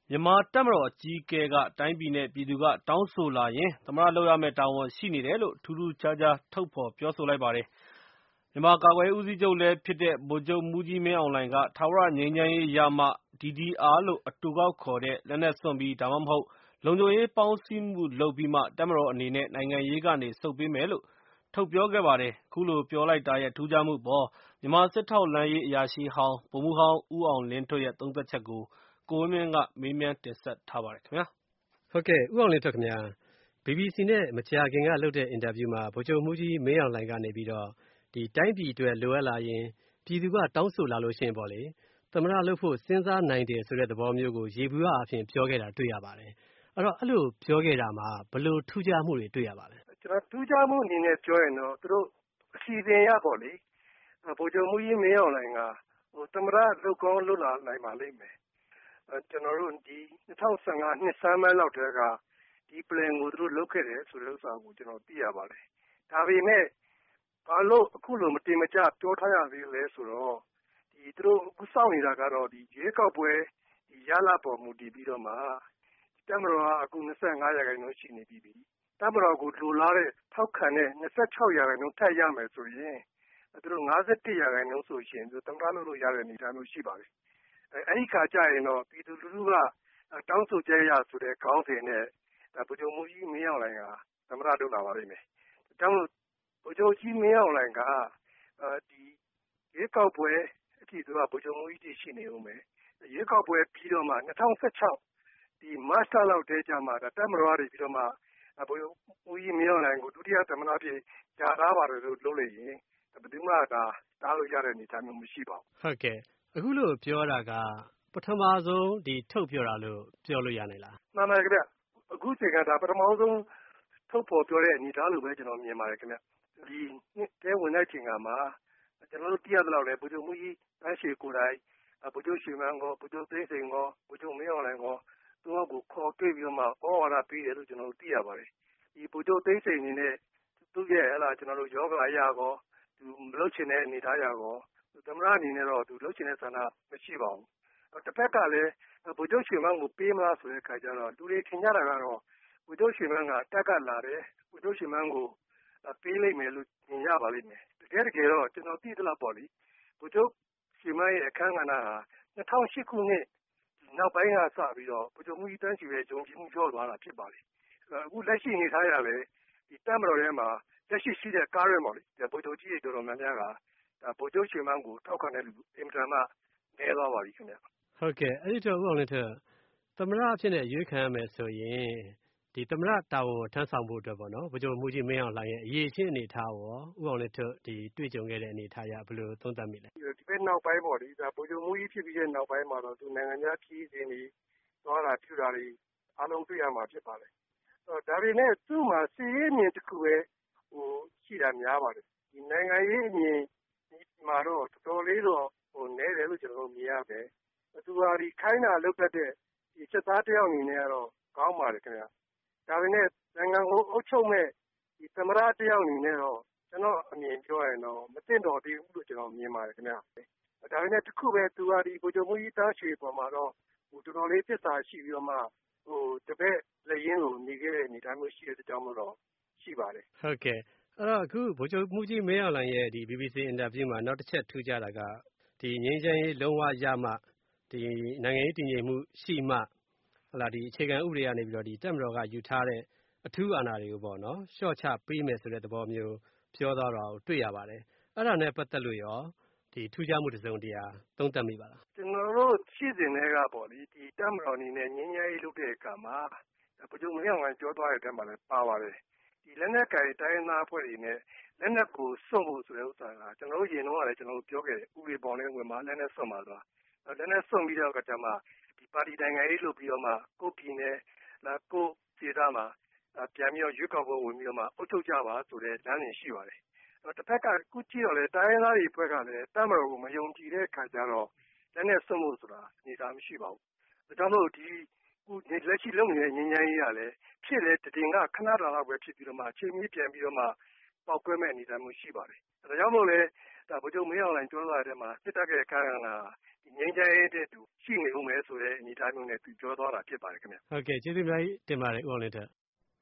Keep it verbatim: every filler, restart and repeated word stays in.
မြန်မာတပ်မတော်အကြီးအကဲကတိုင်းပြည်နဲ့ပြည်သူကတောင်းဆိုလာရင်သမ္မတလုပ်ရမယ့်တာဝန်ရှိနေတယ်လို့ထူးထူးခြားခြားထုတ်ဖော်ပြောဆိုလိုက်ပါတယ်။မြန်မာကာကွယ်ရေးဦးစီးချုပ်လည်းဖြစ်တဲ့ဗိုလ်ချုပ်မှူးကြီးမင်းအောင်လှိုင်ကထာဝရငြိမ်းချမ်းရေးရမှ ဒီ ဒီ အာ လို့အတိုကောက်ခေါ်တဲ့လက်နက်စွန့်ပြီးဒါမှမဟုတ်လုံခြုံရေးပေါင်းစည်းမှုလုပ်ပြီးမှတပ်မတော်အနေနဲ့နိုင်ငံရေးကနေဆုတ်ပေးမယ်လို့ထုတ်ပြောခဲ့ပါတယ်။အခုလိုပြောလိုက်တာရဲ့ထူးခြားမှုအပေါ်မြန်မာစစ်ထောက်လှမ်းရေးအရာရှိဟောင်းဗိုလ်မှူးဟောင်းဦးအောင်လင်းထွဋ်ရဲ့သုံးသပ်ချက်ကိုကိုဝင်းမင်းကမေးမြန်းတင်ဆက်ထားပါတယ်ခင်ဗျာ။ဟုတ်ကဲ့ဦးအောင်လင်းထွဋ်ခင်ဗျာ ဘီဘီစီ နဲ့မကြာခင်ကလုပ်တဲ့အင်တာဗျူးမှာဗိုလ်ချုပ်မှူးကြီးမင်းအောင်လှိုင်ကနေပြီးတော့ဒီတိုင်းပြည်အတွက်လိုအပ်လာရင်ပြည်သူကတောင်းဆိုလာလို့ရှိရင်ပေါ့လေသမ္မတလုပ်ဖို့စဉ်းစားနိုင်တယ်ဆိုတဲ့သဘောမျိုးကိုရေဘူးအဖြစ်ပြောခဲ့တာတွေ့ရပါတယ်။အဲ့တော့အဲ့လိုပြောခဲ့တာမှာဘယ်လိုထူးခြားမှုတွေတွေ့ရပါလဲ။ကျွန်တော်ထူးခြားမှုအနေနဲ့ပြောရင်တော့သူတို့အစီအစဉ်ရပေါ့လေဗိုလ်ချုပ်မှူးကြီးမင်းအောင်လှိုင်ကဟိုသမ္မတလုပ်ကောင်းလုပ်လာနိုင်ပါလိမ့်မယ်။ကျွန်တော်တို့ဒီ၂၀၁၅နှစ်ဆန်းပိုင်းလောက်တည်းကဒီ plan ကိုသူတို့လုပ်ခဲ့တယ်ဆိုတဲ့ဥစ္စာကိုကျွန်တော်သိရပါတယ်။ဒါပေမဲ့ဘာလို့အခုလိုမတင်မကျပြောထားရသေးလဲဆိုတော့ဒီသူတို့အခုစောင့်နေတာကတော့ဒီရွေးကောက်ပွဲဒီရလပေါ်မူတည်ပြီးတော့မှတပ်မတော်ကအခု၂၅ရာခိုင်နှုန်းရှိနေပြီ။တပ်မတော်ကိုလိုလားတဲ့ထောက်ခံတဲ့၂၆ရာခိုင်နှုန်းထပ်ရမယ်ဆိုရင်သူတို့၅၁ရာခိုင်နှုန်းဆိုရှင်သူသမ္မတလုပ်လို့ရတဲ့အနေအထားမျိုးရှိပါတယ်။အဲအဲ့ဒီခါကျရင်တော့ပြည်သူလူထုကတောင်းဆိုကြရဆိုတဲ့ခေါင်းစဉ်နဲ့ဗိုလ်ချုပ်မှူးကြီးမင်းအောင်လှိုင်ကသမ္မတလုပ်လာပါလိမ့်မယ်။ဒါကြောင့်မို့ဗိုလ်ချုပ်ကြီးမင်းအောင်လှိုင်ကဒီရွေးကောက်ပွဲအထိသူကဗိုလ်ချုပ်မှူးကြီးရှိနေဦးမယ်။ရွေးကောက်ပွဲပြီးတော့မှ၂၀၁၆ဒီမတ်လလောက်တည်းကျမှဒါတပ်မတော်ရပြီးတော့မှဗိုလ်ချုပ်မှူးကြီးမင်းအောင်လှိုင်ကိုဒုတိယသမ္မတဖြစ်ကြာထားပါတယ်လို့လုပ်လိုက်ရင်ဘယ်သူမှဒါတားလို့ရတဲ့အနေအထားမျိုးမရှိပါဘူး။ဟုတ်ကဲ့အခုလို့ပြောတာကပထမဆုံးဒီထုတ်ပြောတာလို့ပြောလို့ရနိုင်လား။မှန်ပါတယ်ခင်ဗျ။အခုချိန်ကဒါပထမဆုံးထုတ်ဖော်ပြောတဲ့အနေအထားလို့ပဲကျွန်တော်မြင်ပါတယ်ခင်ဗျ။ဒီနှစ်တဲဝင်တဲ့ချိန်ကမှာကျွန်တော်တို့သိရသလောက်လဲဗိုလ်ချုပ်မှူးကြီးတန်းရွှေကိုယ်တိုင်ဗိုလ်ချုပ်ရွှေမန်းကောဗိုလ်ချုပ်သိန်းစိန်ကောဗိုလ်ချုပ်မင်းအောင်လှိုင်ကောသူတို့ကိုခေါ်တွေ့ပြီးတော့မှဩဝါဒပေးတယ်လို့ကျွန်တော်တို့သိရပါတယ်။ဒီဗိုလ်ချုပ်သိန်းစိန်အနေနဲ့သူ့ရဲ့ဟလာကျွန်တော်တို့ယောဂအရာကောသူမလုပ်ချင်တဲ့အနေအထားအရာကောသမ္မတအနေနဲ့တော့သူလုပ်ချင်တဲ့ဆန္ဒမရှိပါဘူး။တစ်ဖက်ကလည်းဗိုလ်ချုပ်ရွှေမန်းကိုပေးမလားဆိုတဲ့ခါကျတော့လူတွေထင်ကြတာကတော့ဗိုလ်ချုပ်ရွှေမန်းကတက်ကလာတယ်ဗိုလ်ချုပ်ရွှေမန်းကိုပေးလိုက်မယ်လို့မြင်ရပါလိမ့်မယ်။တကယ်တကယ်တော့ကျွန်တော်သိသလောက်ပေါ့လေဗိုလ်ချုပ်ရွှေမန်းရဲ့အခမ်းကဏ္ဍဟာ၂၀၀၈ခုနှစ်နောက်ပိုင်းကစပြီးတော့ဗိုလ်ချုပ်မှူးကြီးတန်းရွှေရဲ့ဂျုံကြည်မှုပြောသွားတာဖြစ်ပါလေ။အခုလက်ရှိအနေထားရလဲဒီတပ်မတော်ထဲမှာလက်ရှိရှိတဲ့ကားရဲပေါ့လေဗိုလ်ချုပ်ကြီးတွေတော်တော်များများကဒါဗိုလ်ချုပ်ရွှေမန်းကိုထောက်ခံတဲ့လူအင်မတန်မှနည်းသွားပါပြီခင်ဗျ။ဟုတ်ကဲ့အဲ့ဒီတော့ဦးအောင်လင်းထွဋ်သမ္မတအဖြစ်နဲ့ရွေးခံရမယ်ဆိုရင်ဒီသမ္မတတာဝန်ထမ်းဆောင်ဖို့အတွက်ပေါ့နော်ဗိုလ်ချုပ်မှူးကြီးမင်းအောင်လှိုင်ရဲ့အရေးချင်းအနေထားရောဦးအောင်လင်းထွဋ်ဒီတွေ့ကြုံခဲ့တဲ့အနေထားအရဘယ်လိုသုံးသပ်မိလဲ။ဒီဘက်နောက်ပိုင်းပေါ့လေဒါဗိုလ်ချုပ်မှူးကြီးဖြစ်ပြီးတဲ့နောက်ပိုင်းမှာတော့သူနိုင်ငံခြားပြည်စင်တွေသွားတာပြုတာတွေအားလုံးတွေ့ရမှာဖြစ်ပါလေ။ဒါပေမဲ့သူ့မှာစီးရေးမြင်တစ်ခုပဲဟိုရှိတာများပါတယ်။ဒီနိုင်ငံရေးအမြင်မှာတော့တော်တော်လေးတော့ဟိုနည်းတယ်လို့ကျွန်တော်တို့မြင်ရတယ်။သူဟာဒီခိုင်းတာလုပ်တတ်တဲ့ဒီစစ်သားတယောက်အနေနဲ့ကတော့ကောင်းပါတယ်ခင်ဗျ။ဒါပေမဲ့နိုင်ငံကိုအုပ်ချုပ်မဲ့ဒီသမ္မတတယောက်အနေနဲ့တော့ကျွန်တော်အမြင်ပြောရင်တော့မသိတော်သေးဘူးလို့ကျွန်တော်မြင်ပါတယ်ခင်ဗျ။ဒါပေမဲ့တခုပဲသူဟာဒီဗိုလ်ချုပ်မှူးကြီးတန်းရွှေပေါ်မှာတော့ဟိုတော်တော်လေးပြစ်စာရှိပြီးတော့မှဟိုတပည့်လက်ရင်းကိုနေခဲ့တဲ့အနေအထားမျိုးရှိတဲ့အကြောင်းလို့တော့ရှိပါတယ်။ဟုတ်ကဲ့အဲ့တော့အခုဗိုလ်ချုပ်မှူးကြီးမင်းအောင်လှိုင်ရဲ့ဒီ ဘီဘီစီ အင်တာဗျူးမှာနောက်တစ်ချက်ထူးခြားတာကဒီငြိမ်းချမ်းရေးလုံးဝရမှဒီနိုင်ငံရေးတည်ငြိမ်မှုရှိမှဟလာဒီအခြေခံဥပဒေကနေပြီးတော့ဒီတပ်မတော်ကယူထားတဲ့အထူးအာဏာတွေကိုပေါ့နော်ရှော့ချပေးမယ်ဆိုတဲ့သဘောမျိုးပြောသွားတာကိုတွေ့ရပါတယ်။အဲ့ဒါနဲ့ပတ်သက်လို့ရောဒီထူးခြားမှုတစ်စုံတရာသုံးသပ်မိပါလား။ကျွန်တော်တို့ရှိစဉ်တွေကပေါ့လေဒီတပ်မတော်အနေနဲ့ငြိမ်းချမ်းရေးလုပ်တဲ့အခါမှာဗိုလ်ချုပ်မင်းအောင်လှိုင်ပြောသွားတဲ့အထက်မှာလည်းပါပါတယ်။ဒီလက်နက်ကိုင်တိုင်းသားအဖွဲ့တွေနဲ့လက်နက်ကိုစွန့်ဖို့ဆိုတဲ့ဥစ္စာကကျွန်တော်တို့ရင်တော့လည်းကျွန်တော်တို့ပြောခဲ့တယ်ဥပဒေပေါင်းနဲ့ဝင်မှာလက်နက်စွန့်မှာဆိုတာလက်နက်စွန့်ပြီးတော့ကတည်းကဒီပါတီနိုင်ငံရေးလုပ်ပြီးတော့မှကိုပြည်နယ်လာကိုဒေသမှာပြန်ပြီးတော့ရွေးကောက်ပွဲဝင်ပြီးတော့မှအုပ်ချုပ်ကြပါဆိုတဲ့လမ်းစဉ်ရှိပါတယ်။တစ်ဖက်ကခုကြည့်တော့လေတိုင်းရင်းသားတွေဖွဲ့ကလည်းတပ်မတော်ကိုမယုံကြည်တဲ့အခါကျတော့လက်နက်စွန့်ဖို့ဆိုတာအနေအထားမရှိပါဘူး။ဒါကြောင့်မို့ဒီခုလက်ရှိလုပ်နေတဲ့ငြိမ်းချမ်းရေးကလည်းဖြစ်လေတည်ငါခဏတာလောက်ပဲဖြစ်ပြီးတော့မှအချိန်ကြီးပြန်ပြီးတော့မှပေါက်ကွဲမဲ့အနေအထားမျိုးရှိပါတယ်။ဒါကြောင့်မို့လဲဒါဗိုလ်ချုပ်မင်းအောင်လှိုင်ပြောသွားတဲ့မှာစစ်တပ်ရဲ့အခမ်းအနားဒီငြိမ်းချမ်းရေးတဲ့သူရှိနေဦးမယ်ဆိုတဲ့အနေအထားမျိုးနဲ့သူပြောသွားတာဖြစ်ပါတယ်ခင်ဗျဟုတ်ကဲ့ကျေးဇူးအများကြီးတင်ပါတယ်ဦးအောင်လင်းထက်